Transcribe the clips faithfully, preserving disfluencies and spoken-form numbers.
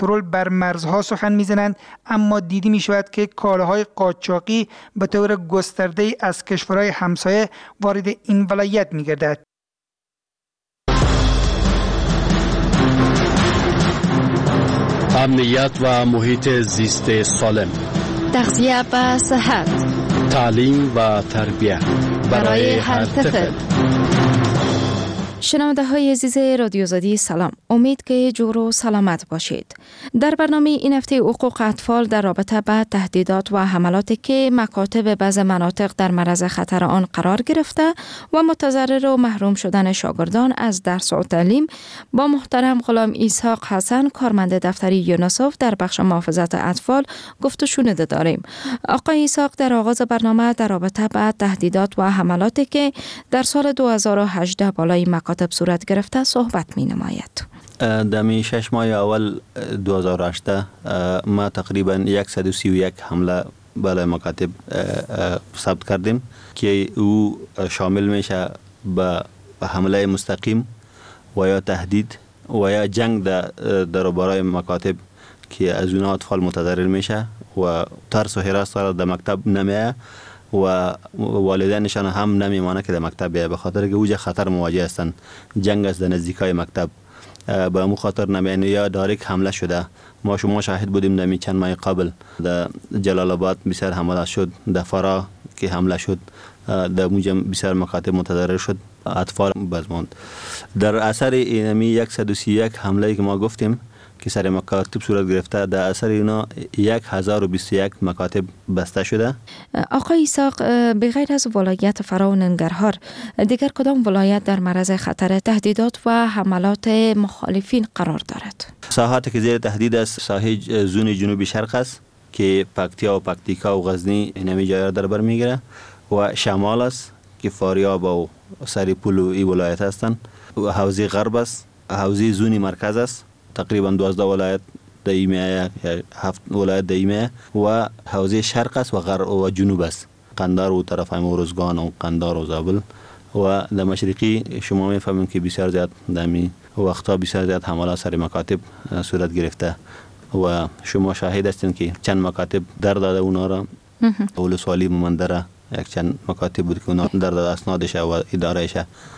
کنترل بر مرزها سخن میزنند، اما دیده می شود که کالاهای قاچاقی به طور گسترده از کشورهای همسایه وارد این ولایت می گردد. امنیت و محیط زیست سالم، تغذیه و صحت، تعلیم و تربیت برای هر طفل. شنونده های عزیز رادیو زادی سلام، امید که جور و سلامت باشید. در برنامه این هفته حقوق اطفال در رابطه با تهدیدات و حملاتی که مکاتب بعض مناطق در معرض خطر آن قرار گرفته و متضرر و محروم شدن شاگردان از درس و تعلیم با محترم غلام اسحاق حسن، کارمند دفتری یونیسف در بخش محافظت اطفال گفت و شنوده داریم. آقای اسحاق در آغاز برنامه در رابطه با تهدیدات و حملاتی که در سال دو هزار و هجده بالای مکاتب صورت گرفته صحبت می نماید. دمی شش ماه اول دو هزار و هجده ما تقریبا صد و سی و یک حمله بالای مکاتب ثبت کردیم که او شامل میشه به حمله مستقیم و یا تهدید و یا جنگ در برای مکاتب که از اونها اطفال متضرر میشه و ترس و هراس در مکتب نمیه و والدینشان هم نمیمانه که در مکتب بیایه، به خاطر که اوجه خطر مواجه هستند. جنگ است در نزدیکای مکتب، به امو خاطر نمیانه یا دایرکت حمله شده. ما شما شاهد بودیم در چند ماه قبل در جلال آباد بسیار حمله شد، در فرا که حمله شد، در موجه بسیار مکاتب متضرر شد، اطفال بزماند. در اثر اینمی صد و سی و یک حمله که ما گفتیم که سر مکاتب صورت گرفته، در اثر اینا هزار و بیست و یک مکاتب بسته شده. آقای اسحاق، بغیر از ولایت فرا و ننگرهار، دیگر کدام ولایت در معرض خطر تهدیدات و حملات مخالفین قرار دارد؟ ساحاتی که زیر تهدید است ساحه زون جنوبی شرق است که پکتیا و پکتیکا و غزنی اینمی جای در بر میگیره و شمال است که فاریاب و سریپول و ای ولایت هستند. و حوزه غرب است، حوزه زونی مرکز است، تقریبا دوازده ولایت دایمه یا هفت ولایت دایمه و حوزه شرق است و غرب و جنوب است، قندار و طرف ارزگان و قندار و زابل. و در مشرقی شما میفهمید که بسیار زیاد دمی وقتا بسیار زیاد حملات سر مکاتب صورت گرفته و شما شاهد هستین که چند مکاتب در داده اونا را. اول سوالی ممندره یک چند مکاتب بود که اونا در داده اسنادش و ادارهش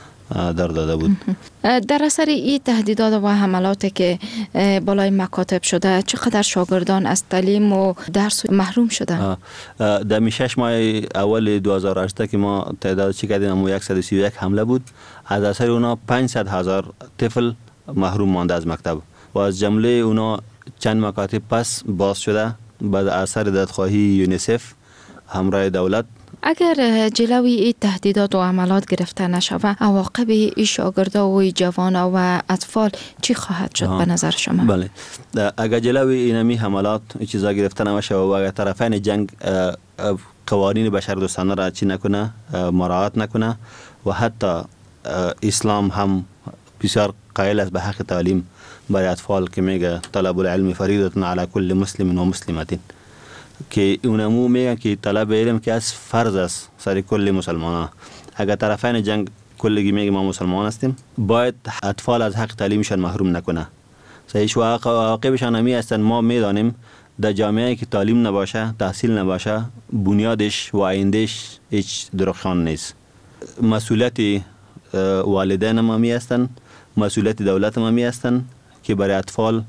در داده بود. در اثر این تهدیدات و حملاتی که بالای مکاتب شده، چقدر شاگردان از تعلیم و درس محروم شدن؟ در شش ماه اول دو هزار و هجده که ما تعداد چی کردیم امو صد و سی و یک حمله بود، از اثر اونا پانصد هزار طفل محروم مانده از مکتب و از جمله اونا چند مکاتب پس باز شده بعد اثر دادخواهی یونیسف همراه دولت. اگر جلوی این تهدیدات و حملات گرفته نشود، عواقب این شاگردا و جوان و اطفال چی خواهد شد به نظر شما؟ بله، اگر جلوی اینمی حملات چیزا گرفته نشه و اگر طرفین جنگ قوانین بشردوستانه را چی نکنه، مراعات نکنه و حتی اسلام هم بسیار قائل است به حق تعلیم برای اطفال که میگه طلب العلم فریضه علی کل مسلم و مسلمه، که اونمو میگن که طلب علم که از فرض است سر کل مسلمان. اگر طرفین جنگ کلگی میگه ما مسلمان هستیم، باید اطفال از حق تعلیمشان محروم نکنه. صحیح و عواقبشان همی هستن. ما میدانیم در جامعه که تعلیم نباشه، تحصیل نباشه، بنیادش و آیندهش هیچ درخشان نیست. مسئولیت والدین هم همی هستن، مسئولیت دولت هم همی هستن که برای اطفال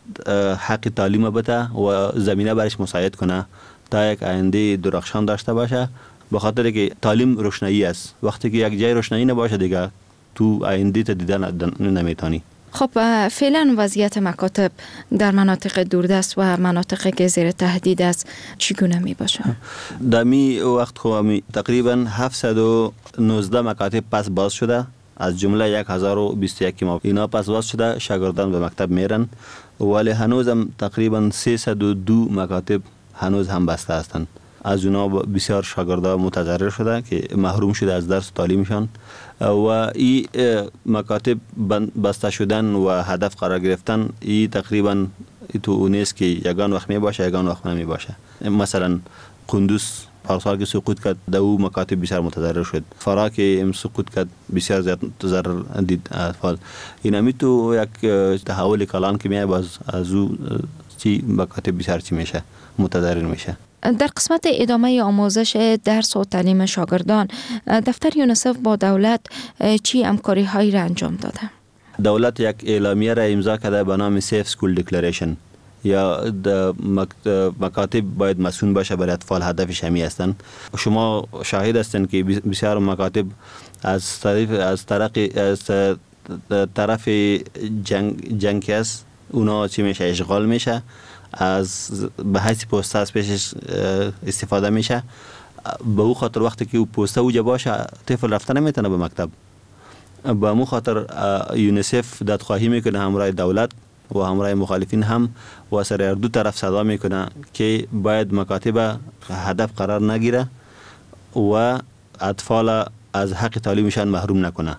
حق تعلیم بده و زمینه برش مساعد کنه تا یک آینده درخشان داشته باشه، به خاطر که تعلیم روشنایی است. وقتی که یک جای روشنایی نباشه دیگه تو آینده تا دیدن نمیتونی. خب فعلا وضعیت مکاتب در مناطق دوردست و مناطقی که زیر تهدید است چگونه می باشه؟ در می وقت خواهی تقریبا هفتصد و نوزده مکاتب پس باز شده، از جمله هزار و بیست و یک که ما اینا پس باز شده، شاگردان به مکتب میرن، ولی هنوز هم تقریبا سیصد و دو مکاتب هنوز هم بسته هستند. از اونا بسیار شاگردان متضرر شده که محروم شده از درس و تعلیمشان و این مکاتب بسته شدن و هدف قرار گرفتن این تقریبا تو نیست که یگان وقت می باشه یگان وقت نمی باشه. مثلا قندوز پارسال که سقوط کرد در او مکاتب بسیار متضرر شد. فرا که ام سقوط کرد بسیار زیاد ضرر دید اطفال. این همی تو یک تحول کلان که میاد باز از او چی مکاتب بسیار چی میشه متضرر میشه. در قسمت ادامه آموزش درس و تعلیم شاگردان دفتر یونیسف با دولت چی همکاری هایی را انجام داده؟ دولت یک اعلامیه را امضا کرده به نام سیف سکول دیکلریشن یا مکاتب باید مسئول باشه برای اطفال، هدفش همی هستند. شما شاهد هستند که بسیار مکاتب از طرف از طرف از طرف جنگ جنگ است اونا چی میشه اشغال میشه، از به حیث پست از پیشش استفاده میشه. به او خاطر وقتی که او پست اوجا باشه طفل رفتن نمیتونه به مکتب. به مو خاطر یونیسف دادخواهی میکنه همراه دولت و همراه مخالفین هم و سر دو طرف صدا میکنه که باید مکاتب هدف قرار نگیره و اطفال از حق تعلیمشان محروم نکنه.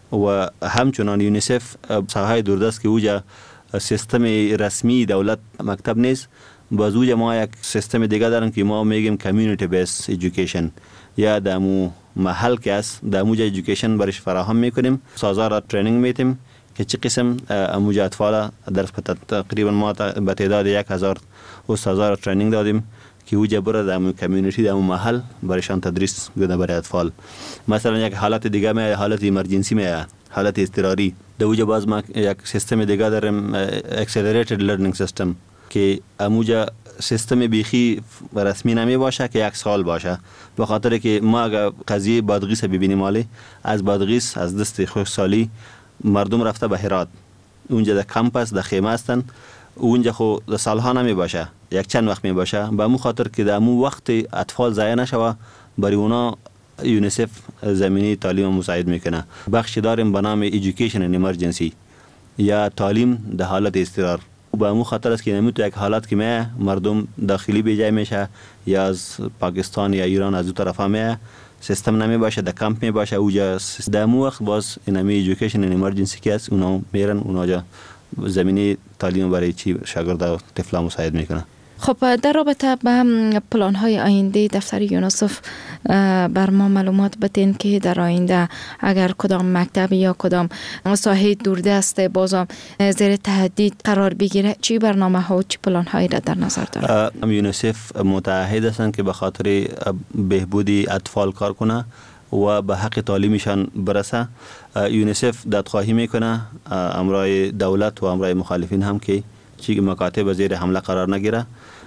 و همچنان یونیسف ساحه دوردست که اوجا سیستم رسمی دولت مکتب نیست، باز اوجا ما یک سیستم دیگه دارن که ما میگیم کمیونیتی بیس ایژوکیشن یا دمو محل که است دموجا ایژوکیشن برش فراهم میکنیم. سازار ترینینگ میتیم که چه قسم اموجا اطفال درس تقریبا ما به تعداد یک هزار استادار ترینینگ دادیم که اوجا برای دمو کمیونیتی دمو محل برشان تدریس گونه برای اطفال. مثلا یک حالت دیگه می حالت ایمرجنسی می حالت اضطراری در اوجا باز ما یک سیستم دیگه داریم اکسلریتد لرنینگ سیستم که اموجا سیستم بیخی رسمی نمی باشه که یک سال باشه، به خاطر که ما اگر قضیه بادغیس ببینیم مالی از بادغیس از دست خوشسالی مردم رفته به هرات، اونجا در کمپس در خیمه هستن، اونجا خو در سالها نمی باشه یک چند وقت می باشه. به مو خاطر که در امو وقت اطفال ضایع نشوه برای اونا یونیسف زمینی تعلیم مساعد میکنه. بخشی داریم به نام ایژوکیشن ان ایمرجنسی یا تعلیم در حالت اضطرار. با مو خاطر است که نمیتو یک حالت که میه مردم داخلی به جای میشه یا از پاکستان یا ایران از دو طرف میه سیستم نمی باشه در کمپ می باشه اوجا در مو وقت باز اینمی ایژوکیشن ان ایمرجنسی که است اونا میرن اونجا زمینی تعلیم برای چی شاگرد و طفلا مساعد میکنه. خب در رابطه با پلان های آینده دفتر یونیسف بر ما معلومات بدین که در آینده اگر کدام مکتب یا کدام ساحه دوردست بازم زیر تهدید قرار بگیره چی برنامه ها و چی پلان هایی را در نظر داره؟ یونیسف متعهد هستند که به خاطر بهبودی اطفال کار کنه و به حق تعلیمشان برسه. یونیسف دادخواهی میکنه امرای دولت و امرای مخالفین هم که چی مکاتب زیر حمله قرار نگیره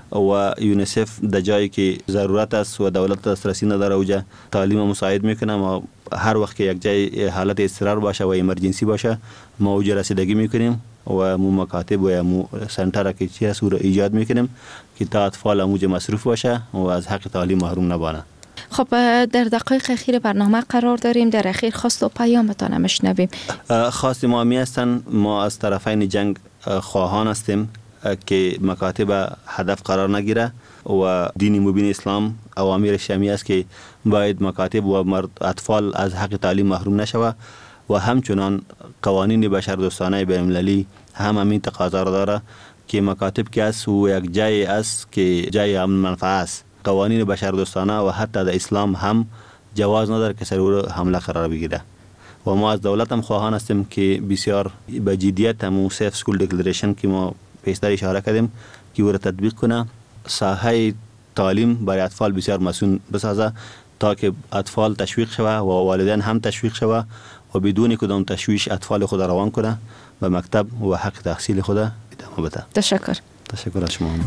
و یونیسف در جایی که ضرورت است و دولت دسترسی نداره اوجا تعلیم مساعد میکنه. ما هر وقت که یک جای حالت اضطرار باشه و ایمرجنسی باشه ما اوجا رسیدگی میکنیم و مو مکاتب و مو سنتر که چی هست او را ایجاد میکنیم که تا اطفال اوجا مصروف باشه و از حق تعلیم محروم نبانه. خب در دقایق اخیر برنامه قرار داریم، در اخیر خواست و پیامتان میشنویم. خواست ما می هستن ما از طرفین جنگ خواهان هستیم که مکاتب هدف قرار نگیره و دین مبین اسلام اوامر شمی است که باید مکاتب و مرد اطفال از حق تعلیم محروم نشوه و همچنان قوانین بشردوستانه بین‌المللی هم همین تقاضا داره که مکاتب که است و یک جای است که جای امن منفعه است. قوانین بشردوستانه و حتی در اسلام هم جواز نداره که سر او حمله قرار بگیره و ما از دولت هم خواهان هستیم که بسیار با جدیت هم سیف سکول دیکلریشن که ما پیشتر اشاره کردیم که او را تطبیق کنه، ساحه تعلیم برای اطفال بسیار مسئول بسازه تا که اطفال تشویق شوه و والدین هم تشویق شوه و بدون کدام تشویش اطفال خود روان کنه به مکتب و حق تحصیل خود ادامه بده. تشکر. تشکر از شما.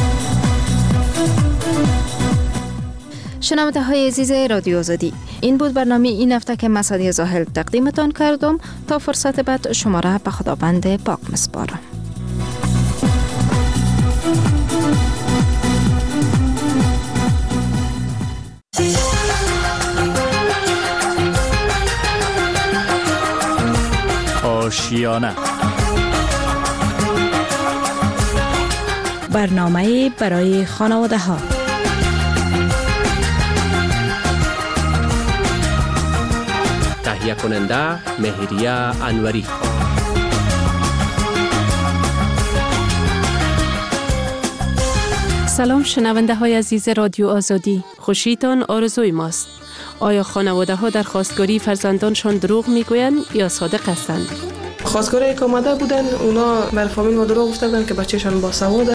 شنونده های عزیز رادیو آزادی، این بود برنامه این هفته که مسعدی زاهل تقدیمتان کردم. تا فرصت بعد شما را به خداوند پاک میسپارم. آشیانه برنامه برای خانواده ها. تهیه کننده مهریه انوری. سلام شنونده های عزیز رادیو آزادی، خوشیتان آرزوی ماست. آیا خانواده ها در خواستگاری فرزندانشان دروغ میگویند یا صادق هستند؟ خواستگاری که آمده بودن اونا بر فامیل ما دروغ گفته بودن که بچه‌شان باسواد